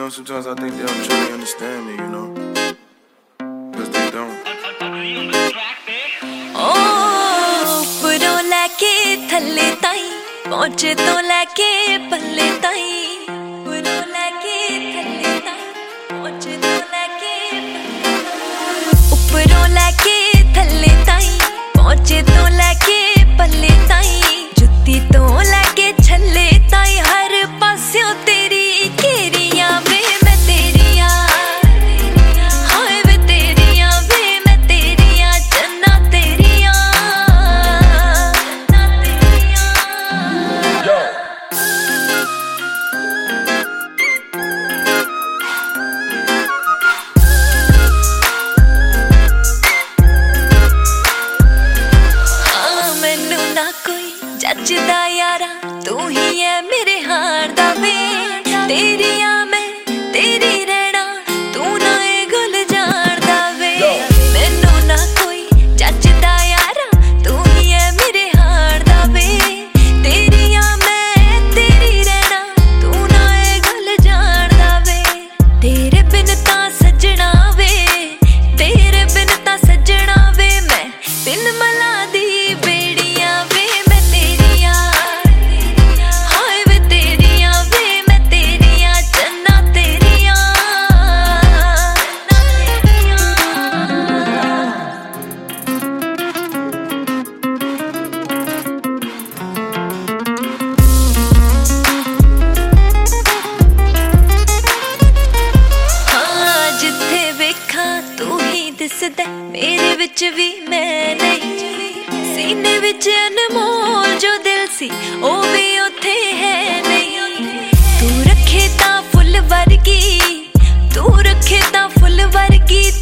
know, sometimes I think they don't truly understand me, you know, because they don't. ਉੱਪਰੋਂ ਲੈ ਕੇ ਥੱਲੇ ਤਾਈਂ ਪਹੁੰਚੇ ਤੋਂ ਲੈ ਕੇ ਪੱਲੇ ਤਾਈਂ ਉੱਪਰੋਂ ਲੈ ਕੇ ਥੱਲੇ ਤਾਈਂ ਪਹੁੰਚੇ ਤੋਂ ਲੈ ਕੇ ਉੱਪਰੋਂ ਲੈ ਕੇ ਥੱਲੇ ਤਾਈਂ ਪਹੁੰਚੇ ਤੋਂ ਲੈ ਕੇ ਪੱਲੇ ਤਾਈਂ ਜੁੱਤੀ ਤੋਂ ਲੈ ਕੇ ਛੱਲੇ ਤਾਈਂ ਹਰ ਪਾਸਿਓਂ ਤੇਰੀ ਘੇਰੀਆਂ ਵੇ ਮੈਂ ਤੇਰੀਆਂ ਹਾਏ ਵੇ ਤੇਰੀਆਂ ਵੇ ਮੈਂ ਤੇਰੀਆਂ ਜੰਨਾਂ ਤੇਰੀਆਂ ਮੈਨੂੰ ਨਾ ਕੋਈ ਜੱਜਦਾ ਯਾਰਾ ਤੂੰ ਹੀ ਐ ਮੇਰੇ ਹਾਰ ਦਾ ਵੇ ਤੇਰੀਆਂ ਮੈਂ ਤੇਰੀ ਰਹਿਣਾ ਤੂੰ ਨਾ ਇਹ ਗੱਲ ਜਾਣਦਾ ਵੇ ਮੈਨੂੰ ਨਾ ਕੋਈ ਜੱਜਦਾ ਯਾਰਾ ਤੂੰ ਹੀ ਐ ਮੇਰੇ ਹਾਰ ਦਾ ਵੇ ਤੇਰੀਆਂ ਮੈਂ ਤੇਰੀ ਰਹਿਣਾ ਤੂੰ ਨਾ ਇਹ ਗੱਲ ਜਾਣਦਾ ਵੇ ਤੇਰੇ ਬਿਨ ਤਾਂ ਸੱਜਣਾ ਵੇ ਤੇਰੇ ਬਿਨ ਤਾਂ ਸੱਜਣਾ ਵੇ ਮੈਂ ਬਿਨ ਮਲਾ ਦੀ ਬੇੜੀਆਂ ਵੇ ਮੈਂ ਤੇਰੀਆਂ ਹਾਏ ਵੇ ਤੇਰੀਆਂ ਵੇ ਮੈਂ ਤੇਰੀਆਂ ਜੰਨਾਂ ਤੇਰੀਆਂ ਹਾਂ ਜਿੱਥੇ ਵੇਖਾਂ ਤੂੰ ਹੀ ਦਿਸਦਾ ਮੇਰੇ ਵਿੱਚ ਵੀ ਮੈਂ ਨਹੀਂ ਸੀਨੇ ਵਿੱਚ ਅਨਮੋਲ ਜੋ ਦਿਲ ਸੀ ਉਹ ਵੀ ਉੱਥੇ ਹੈ ਨਹੀਂ ਤੂੰ ਰੱਖੇ ਤਾਂ ਫੁੱਲ ਵਰਗੀ ਤੂੰ ਰੱਖੇ ਤਾਂ ਫੁੱਲ ਵਰਗੀ